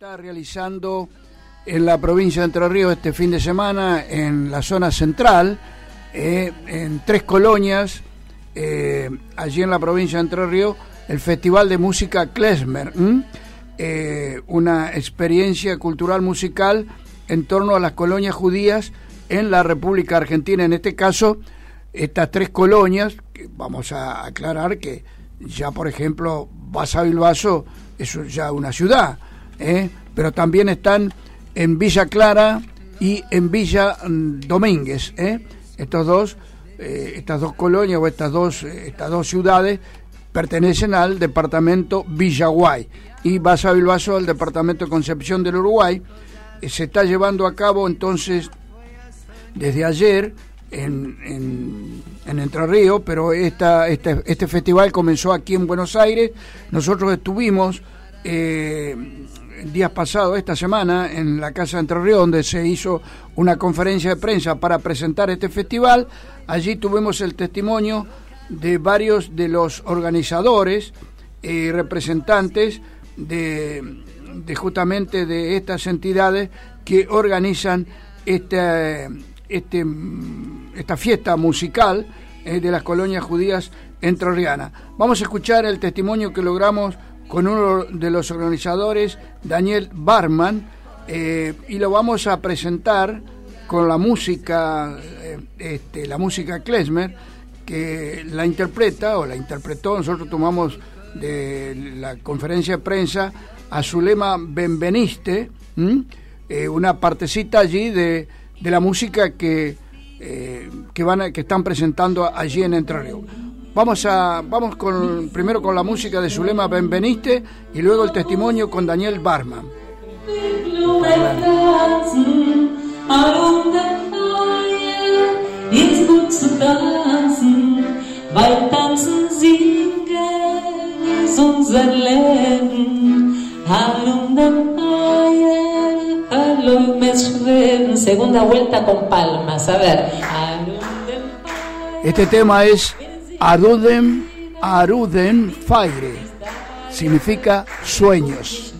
está realizando en la provincia de Entre Ríos este fin de semana en la zona central, en 3 colonias, allí en la provincia de Entre Ríos, el Festival de Música Klezmer, una experiencia cultural musical en torno a las colonias judías en la República Argentina. En este caso, estas 3 colonias, que vamos a aclarar que ya, por ejemplo, Basavilbaso es ya una ciudad, pero también están en Villa Clara y en Villa Domínguez, estas dos colonias o estas dos ciudades pertenecen al departamento Villaguay y Basavilbaso al departamento de Concepción del Uruguay. Se está llevando a cabo entonces desde ayer en Entre Ríos, pero este festival comenzó aquí en Buenos Aires. Nosotros estuvimos días pasados, esta semana, en la Casa de Entre Ríos, donde se hizo una conferencia de prensa para presentar este festival. Allí tuvimos el testimonio de varios de los organizadores, representantes de justamente de estas entidades que organizan esta fiesta musical de las colonias judías entrerrianas. Vamos a escuchar el testimonio que logramos con uno de los organizadores, Daniel Barman, y lo vamos a presentar con la música Klezmer, que la interpreta o la interpretó. Nosotros tomamos de la conferencia de prensa a Zulema Benveniste, una partecita allí de la música que están presentando allí en Entre Ríos. Vamos primero con la música de Zulema Benveniste y luego el testimonio con Daniel Barman. Segunda vuelta con palmas, a ver. Este tema es Aruden Fire, significa sueños.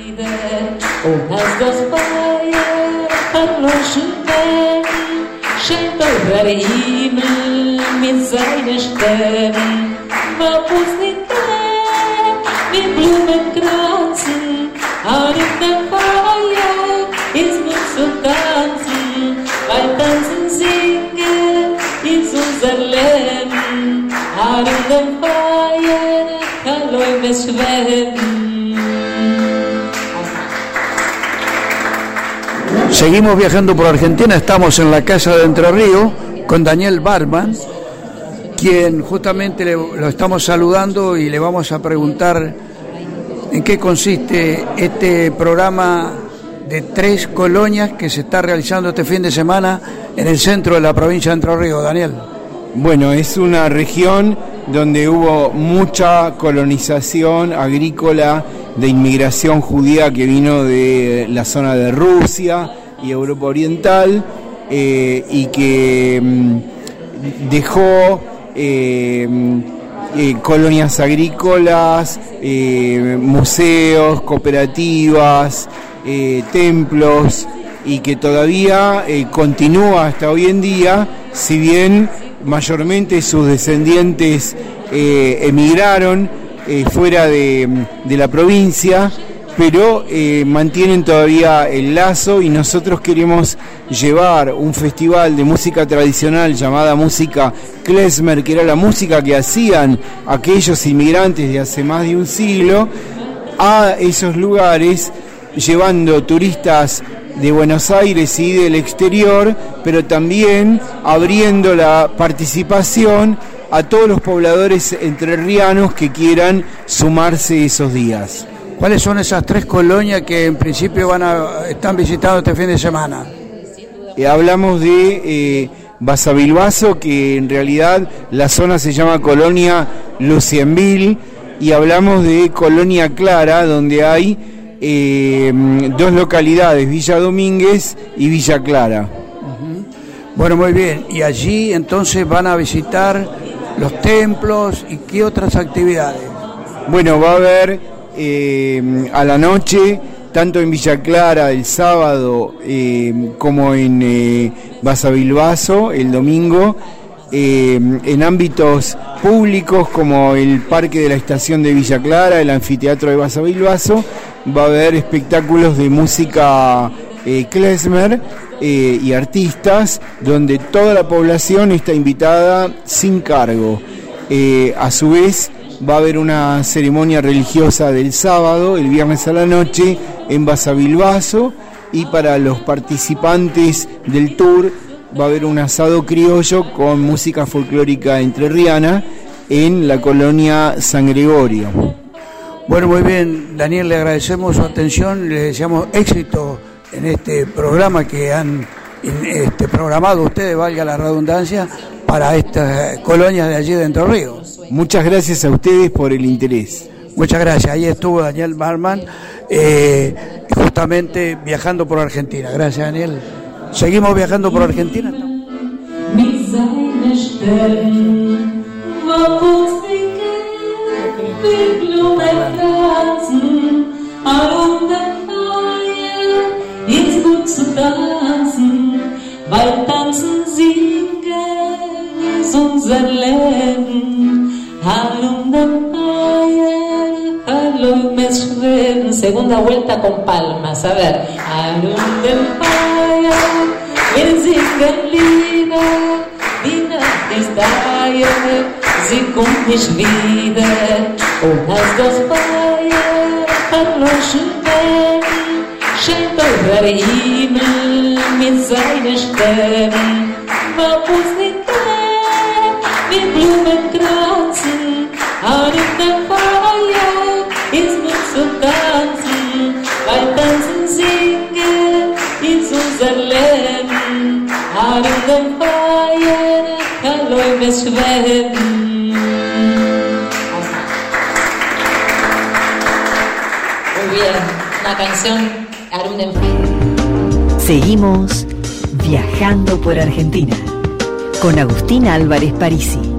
Seguimos viajando por Argentina, estamos en la Casa de Entre Ríos con Daniel Barman, quien justamente lo estamos saludando y le vamos a preguntar en qué consiste este programa de 3 colonias que se está realizando este fin de semana en el centro de la provincia de Entre Ríos. Daniel. Bueno, es una región donde hubo mucha colonización agrícola de inmigración judía que vino de la zona de Rusia y Europa Oriental, y que dejó colonias agrícolas, museos, cooperativas, templos, y que todavía continúa hasta hoy en día, si bien mayormente sus descendientes emigraron fuera de la provincia, pero mantienen todavía el lazo, y nosotros queremos llevar un festival de música tradicional llamada música Klezmer, que era la música que hacían aquellos inmigrantes de hace más de un siglo, a esos lugares, llevando turistas de Buenos Aires y del exterior, pero también abriendo la participación a todos los pobladores entrerrianos que quieran sumarse esos días. ¿Cuáles son esas 3 colonias que en principio están visitando este fin de semana? Hablamos de Basavilbaso, que en realidad la zona se llama Colonia Lucienville, y hablamos de Colonia Clara, donde hay 2 localidades, Villa Domínguez y Villa Clara. Bueno, muy bien. Y allí entonces van a visitar los templos y qué otras actividades. Bueno, va a haber a la noche tanto en Villa Clara el sábado como en Basavilbaso el domingo, en ámbitos públicos como el Parque de la Estación de Villa Clara, el Anfiteatro de Basavilbaso, va a haber espectáculos de música klezmer y artistas, donde toda la población está invitada sin cargo. A su vez va a haber una ceremonia religiosa del sábado, el viernes a la noche, en Basavilbaso, y para los participantes del tour va a haber un asado criollo con música folclórica entrerriana en la colonia San Gregorio. Bueno, muy bien, Daniel, le agradecemos su atención, le deseamos éxito en este programa que han programado ustedes, valga la redundancia, para estas colonias de allí de Entre Ríos. Muchas gracias a ustedes por el interés. Muchas gracias. Ahí estuvo Daniel Barman, justamente viajando por Argentina. Gracias, Daniel. Seguimos viajando por Argentina. Weil tanzen, singen ist unser Leben. Hallo, hallo, me schweben. Segunda vuelta con palmas, a ver. Hallo, wir singen Lieder, die Nacht ist da, sie kommt nicht wieder. Und als das Feuer verloschen werden, scheint euer Himmel mit seinen Sternen. Man muss nicht gehen, mit Blumenkranzen, an der Feuer ist nur zu tanzen, weil tanzen, singen ist unser Leben. An der Feuer kann Leute schweben. Muy bien, una canción. Seguimos viajando por Argentina con Agustín Álvarez Parisi.